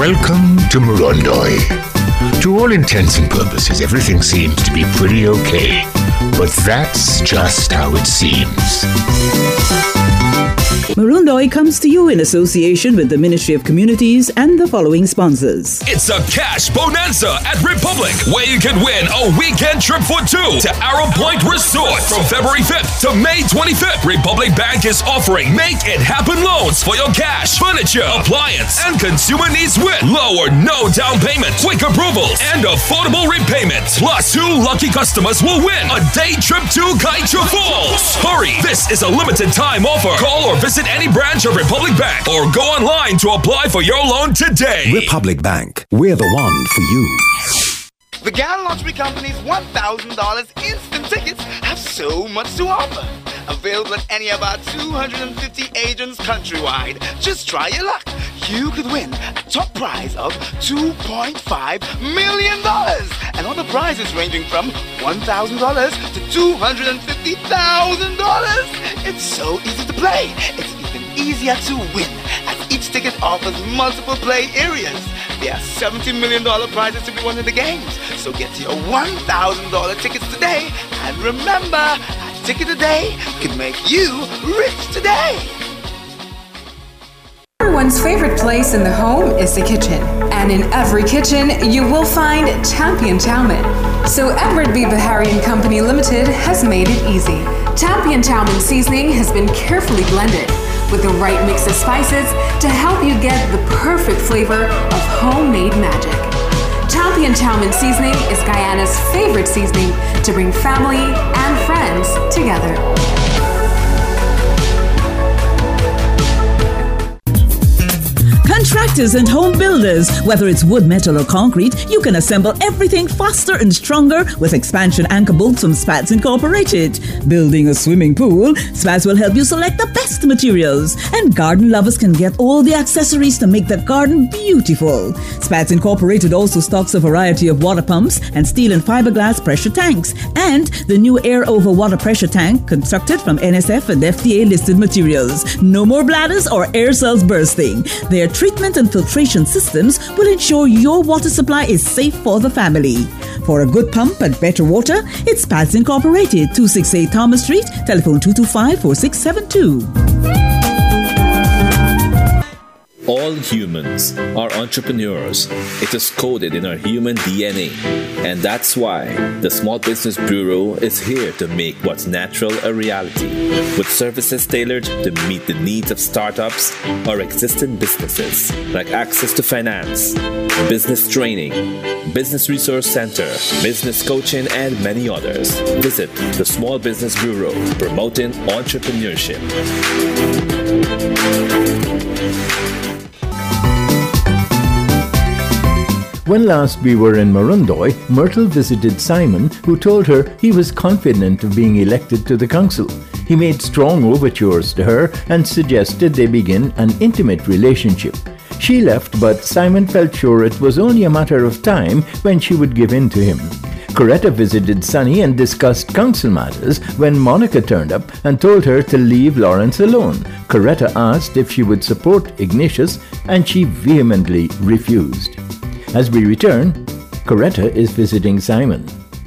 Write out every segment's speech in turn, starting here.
Welcome to Morondoi. To all intents and purposes, everything seems to be pretty okay. But that's just how it seems. Morondoi comes to you in association with the Ministry of Communities and the following sponsors. It's a cash bonanza at Republic, where you can win a weekend trip for two to Arrow Point Resort from February 5th to May 25th. Republic Bank is offering Make It Happen loans for your cash, furniture, appliance, and consumer needs with low or no down payment, quick approvals, and affordable repayment. Plus, 2 lucky customers will win a day trip to Kaieteur Falls. Hurry! This is a limited time offer. Call or visit any branch of Republic Bank or go online to apply for your loan today. Republic Bank, we're the one for you. The Gallon Lottery Company's $1,000 instant tickets have so much to offer. Available at any of our 250 agents countrywide. Just try your luck. You could win a top prize of $2.5 million. And other prizes ranging from $1,000 to $250,000. It's so easy to play. It's even easier to win, as each ticket offers multiple play areas. There are $70 million prizes to be won in the games. So get your $1,000 tickets today. And remember, a ticket a day can make you rich today. Everyone's favorite place in the home is the kitchen. And in every kitchen, you will find Champion Chow Mein. So Edward B. Bahari & Company Limited has made it easy. Champion Chow Mein seasoning has been carefully blended with the right mix of spices to help you get the perfect flavor of homemade magic. Champion Chow Mein seasoning is Guyana's favorite seasoning to bring family and friends together. Contractors and home builders, whether it's wood, metal or concrete, you can assemble everything faster and stronger with expansion anchor bolts from Spats Incorporated. Building a swimming pool, Spats will help you select the best materials. And garden lovers can get all the accessories to make the garden beautiful. Spats Incorporated also stocks a variety of water pumps and steel and fiberglass pressure tanks. And the new air over water pressure tank constructed from NSF and FDA listed materials. No more bladders or air cells bursting. Their treatment and filtration systems will ensure your water supply is safe for the family. For a good pump and better water, it's Spats Incorporated, 268 Thomas Street, telephone 225-4672. All humans are entrepreneurs. It is coded in our human DNA. And that's why the Small Business Bureau is here to make what's natural a reality, with services tailored to meet the needs of startups or existing businesses, like access to finance, business training, business resource center, business coaching, and many others. Visit the Small Business Bureau, promoting entrepreneurship. When last we were in Morondoi, Myrtle visited Simon, who told her he was confident of being elected to the council. He made strong overtures to her and suggested they begin an intimate relationship. She left, but Simon felt sure it was only a matter of time when she would give in to him. Coretta visited Sunny and discussed council matters when Monica turned up and told her to leave Lawrence alone. Coretta asked if she would support Ignatius, and she vehemently refused. As we return, Coretta is visiting Simon.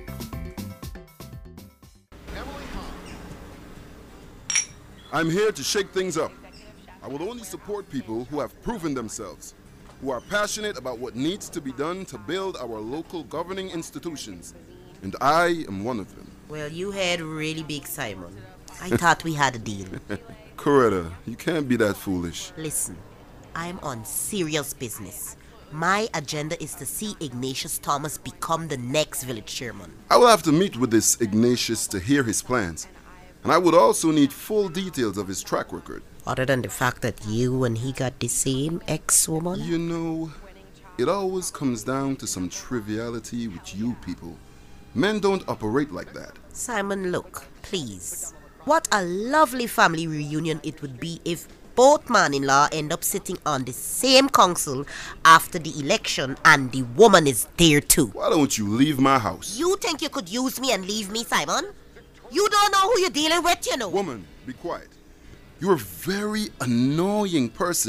I'm here to shake things up. I will only support people who have proven themselves, who are passionate about what needs to be done to build our local governing institutions. And I am one of them. Well, you had really big, Simon. I thought we had a deal. Coretta, you can't be that foolish. Listen, I'm on serious business. My agenda is to see Ignatius Thomas become the next village chairman. I will have to meet with this Ignatius to hear his plans. And I would also need full details of his track record. Other than the fact that you and he got the same ex-woman? You know, it always comes down to some triviality with you people. Men don't operate like that. Simon, look, please. What a lovely family reunion it would be if both man-in-law end up sitting on the same council after the election and the woman is there too. Why don't you leave my house? You think you could use me and leave me, Simon? You don't know who you're dealing with, you know. Woman, be quiet. You're a very annoying person.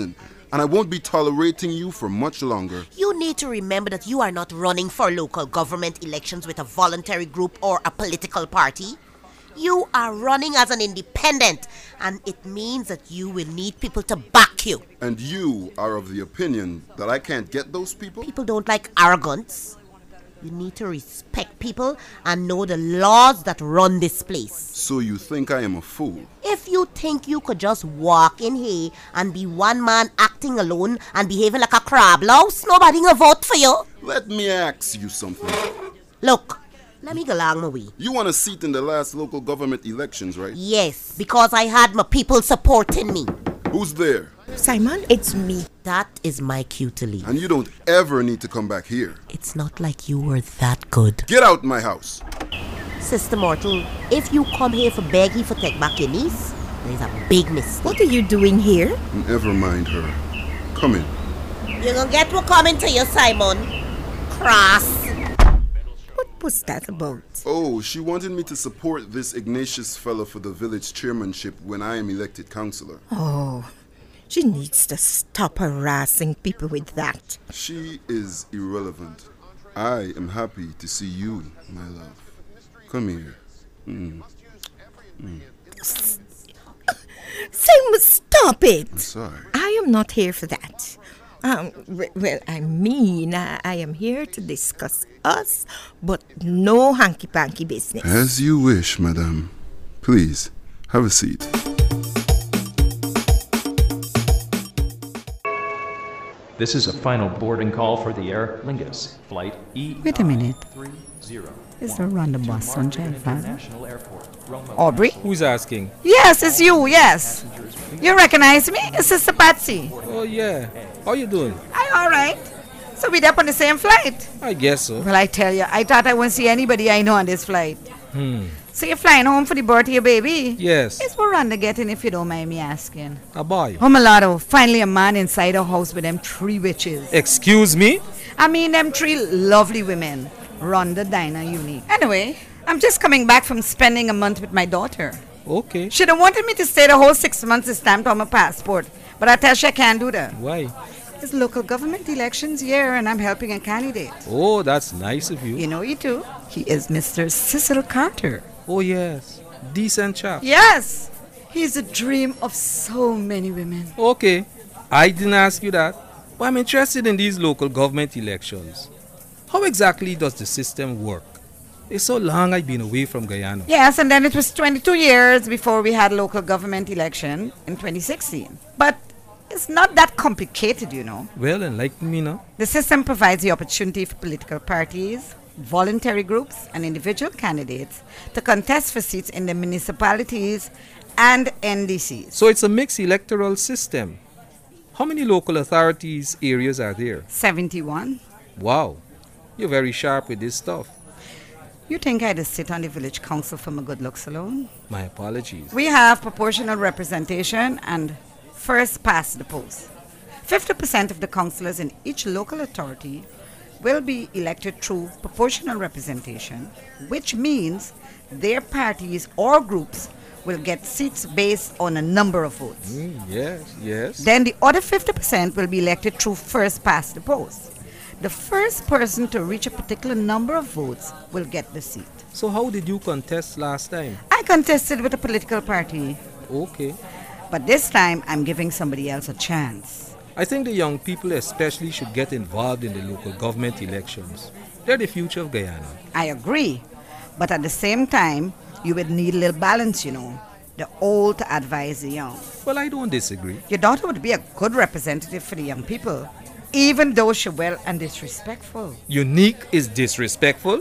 and I won't be tolerating you for much longer. You need to remember that you are not running for local government elections with a voluntary group or a political party. You are running as an independent, and it means that you will need people to back you. And you are of the opinion that I can't get those people? People don't like arrogance. You need to respect people and know the laws that run this place. So you think I am a fool? If you think you could just walk in here and be one man acting alone and behaving like a crab louse, nobody will vote for you. Let me ask you something. Look, let me go along my way. You won a seat in the last local government elections, right? Yes, because I had my people supporting me. Who's there? Simon, it's me. That is my cue to leave. And you don't ever need to come back here. It's not like you were that good. Get out my house. Sister Mortal, if you come here for begging for take back your niece, there's a big mistake. What are you doing here? Never mind her. Come in. You're gonna get what coming to you, Simon. Cross. What was that about? Oh, she wanted me to support this Ignatius fellow for the village chairmanship when I am elected councillor. Oh, she needs to stop harassing people with that. She is irrelevant. I am happy to see you, my love. Come here. Simon, stop it. I'm sorry. I am not here for that. Well, I mean, I am here to discuss us, but no hanky-panky business. As you wish, madame. Please, have a seat. This is a final boarding call for the Aer Lingus, flight E. Wait a minute. Is there around the bus on J5? Aubrey? Who's asking? Yes, it's you, yes. You recognize me? It's Sister Patsy. Oh, yeah. How you doing? All right. So we're up on the same flight? I guess so. Well, I tell you, I thought I wouldn't see anybody I know on this flight. So you're flying home for the birth of your baby? Yes. It's Miranda getting, if you don't mind me asking. A boy. Oh, Mulatto, finally a man inside a house with them 3 witches. Excuse me? I mean, them 3 lovely women. Rhonda, Dinah, Unique. Anyway, I'm just coming back from spending a month with my daughter. Okay. She'd have wanted me to stay the whole 6 months stamped on my passport, but I tell she I can't do that. Why? It's local government elections year and I'm helping a candidate. Oh, that's nice of you. You know you too. He is Mr. Cecil Carter. Oh, yes. Decent chap. Yes. He's a dream of so many women. Okay. I didn't ask you that. But I'm interested in these local government elections. How exactly does the system work? It's so long I've been away from Guyana. Yes, and then it was 22 years before we had local government election in 2016. But it's not that complicated, you know. Well, enlighten me now. The system provides the opportunity for political parties, voluntary groups, and individual candidates to contest for seats in the municipalities and NDCs. So it's a mixed electoral system. How many local authorities areas are there? 71. Wow. You're very sharp with this stuff. You think I'd sit on the village council for my good looks alone? My apologies. We have proportional representation and first past the post. 50% of the councillors in each local authority will be elected through proportional representation, which means their parties or groups will get seats based on a number of votes. Yes. Then the other 50% will be elected through first past the post. The first person to reach a particular number of votes will get the seat. So how did you contest last time? I contested with a political party. Okay. But this time, I'm giving somebody else a chance. I think the young people especially should get involved in the local government elections. They're the future of Guyana. I agree. But at the same time, you would need a little balance, you know. The old to advise the young. Well, I don't disagree. Your daughter would be a good representative for the young people, even though she's well and disrespectful. Unique is disrespectful?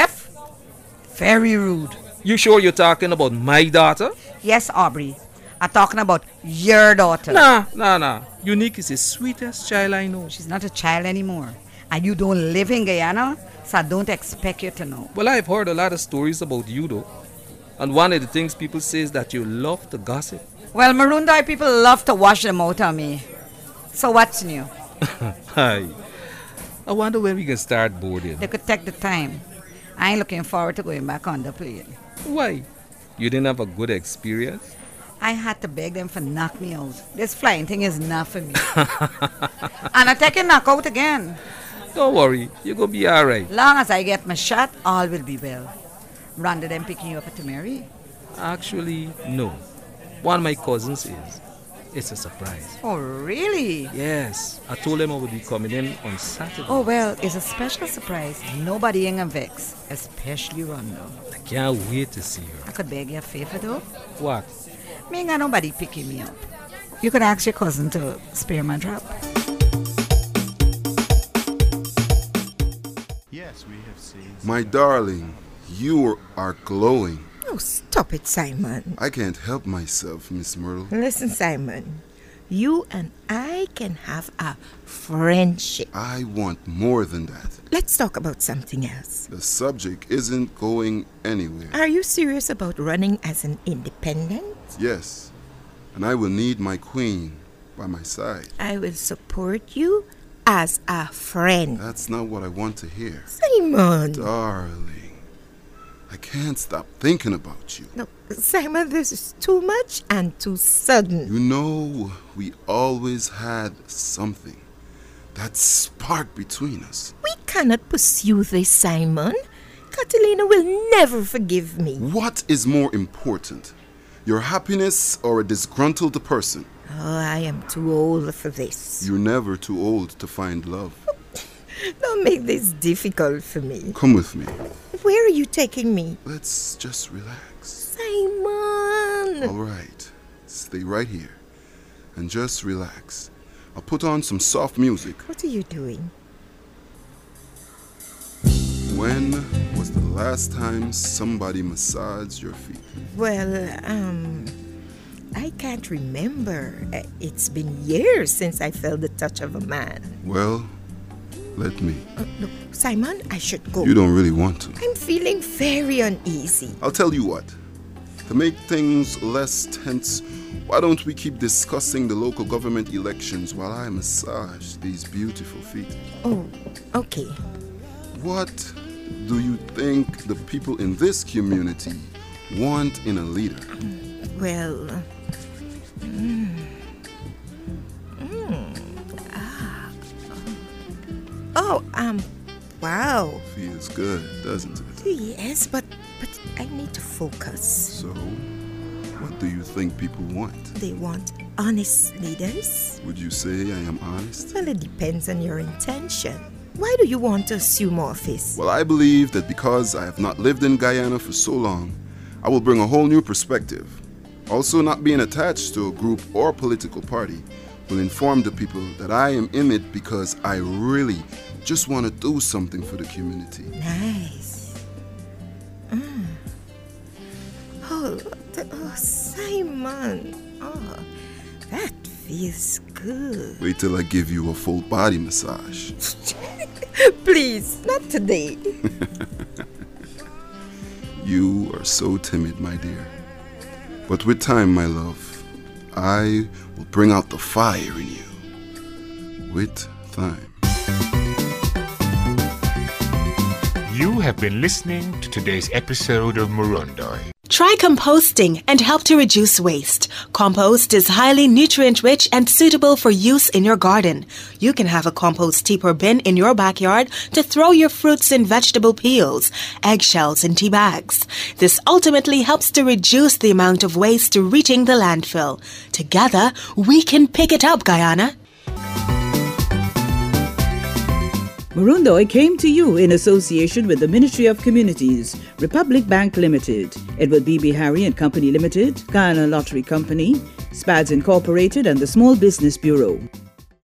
Very rude. You sure you're talking about my daughter? Yes, Aubrey. I'm talking about your daughter. Nah. Unique is the sweetest child I know. She's not a child anymore. And you don't live in Guyana, so I don't expect you to know. Well, I've heard a lot of stories about you, though. And one of the things people say is that you love to gossip. Well, Marundai people love to wash them out on me. So what's new? Hi. I wonder when we can start boarding. They could take the time. I ain't looking forward to going back on the plane. Why? You didn't have a good experience? I had to beg them for knock me out. This flying thing is not for me. And I take a knockout again. Don't worry, you gonna be alright. Long as I get my shot, all will be well. Rather than picking you up at the Mary. Actually, no. One of my cousins is. It's a surprise. Oh, really? Yes. I told them I would be coming in on Saturday. Oh, well, it's a special surprise. Nobody ain't gonna vex, especially Rondo. I can't wait to see her. I could beg you a favor, though. What? Me ain't got nobody picking me up. You could ask your cousin to spare my drop. Yes, we have seen. My darling, you are glowing. Oh, stop it, Simon. I can't help myself, Miss Myrtle. Listen, Simon. You and I can have a friendship. I want more than that. Let's talk about something else. The subject isn't going anywhere. Are you serious about running as an independent? Yes. And I will need my queen by my side. I will support you as a friend. That's not what I want to hear. Simon. Darling. I can't stop thinking about you. No, Simon, this is too much and too sudden. You know, we always had something. That spark between us. We cannot pursue this, Simon. Catalina will never forgive me. What is more important? Your happiness or a disgruntled person? Oh, I am too old for this. You're never too old to find love. Don't make this difficult for me. Come with me. Where are you taking me? Let's just relax. Simon! All right. Stay right here. And just relax. I'll put on some soft music. What are you doing? When was the last time somebody massaged your feet? Well, I can't remember. It's been years since I felt the touch of a man. Well, let me. Look, Simon, I should go. You don't really want to. I'm feeling very uneasy. I'll tell you what. To make things less tense, why don't we keep discussing the local government elections while I massage these beautiful feet? Oh, okay. What do you think the people in this community want in a leader? Well, wow. Feels good, doesn't it? Yes, but I need to focus. So, what do you think people want? They want honest leaders. Would you say I am honest? Well, it depends on your intention. Why do you want to assume office? Well, I believe that because I have not lived in Guyana for so long, I will bring a whole new perspective. Also, not being attached to a group or political party will inform the people that I am in it because I really just want to do something for the community. Nice. Oh, Simon. Oh, that feels good. Wait till I give you a full body massage. Please, not today. You are so timid, my dear. But with time, my love, I will bring out the fire in you. With time. You have been listening to today's episode of Murundoi. Try composting and help to reduce waste. Compost is highly nutrient-rich and suitable for use in your garden. You can have a compost heap or bin in your backyard to throw your fruits and vegetable peels, eggshells, and tea bags. This ultimately helps to reduce the amount of waste reaching the landfill. Together, we can pick it up, Guyana. Murundoi came to you in association with the Ministry of Communities, Republic Bank Limited, Edward B. Behary and Company Limited, Guyana Lottery Company, SPADS Incorporated, and the Small Business Bureau.